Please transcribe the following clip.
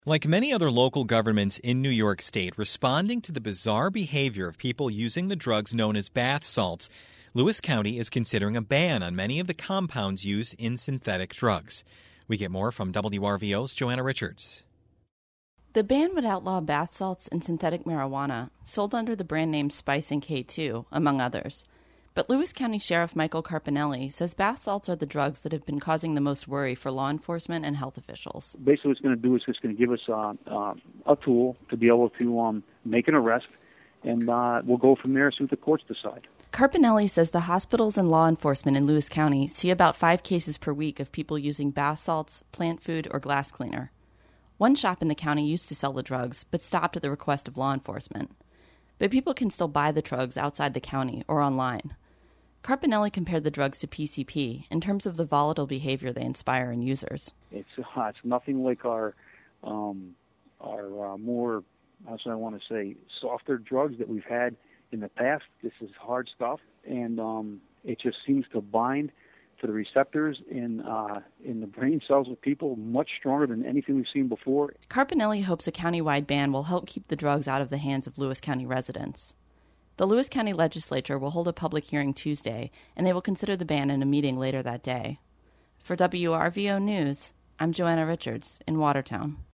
Like many other local governments in New York State responding to the bizarre behavior of people using the drugs known as bath salts, Lewis County is considering a ban on many of the compounds used in synthetic drugs. We get more from WRVO's Joanna Richards. The ban would outlaw bath salts and synthetic marijuana, sold under the brand name Spice and K2, among others. But Lewis County Sheriff Michael Carpinelli says bath salts are the drugs that have been causing the most worry for law enforcement and health officials. Basically what it's going to do is it's going to give us a tool to be able to make an arrest, and we'll go from there, see what the courts decide. Carpinelli says the hospitals and law enforcement in Lewis County see about 5 cases per week of people using bath salts, plant food, or glass cleaner. One shop in the county used to sell the drugs, but stopped at the request of law enforcement. But people can still buy the drugs outside the county or online. Carpinelli compared the drugs to PCP in terms of the volatile behavior they inspire in users. It's nothing like our more, how should I want to say, softer drugs that we've had in the past. This is hard stuff, and it just seems to bind to the receptors in the brain cells of people much stronger than anything we've seen before. Carpinelli hopes a countywide ban will help keep the drugs out of the hands of Lewis County residents. The Lewis County Legislature will hold a public hearing Tuesday, and they will consider the ban in a meeting later that day. For WRVO News, I'm Joanna Richards in Watertown.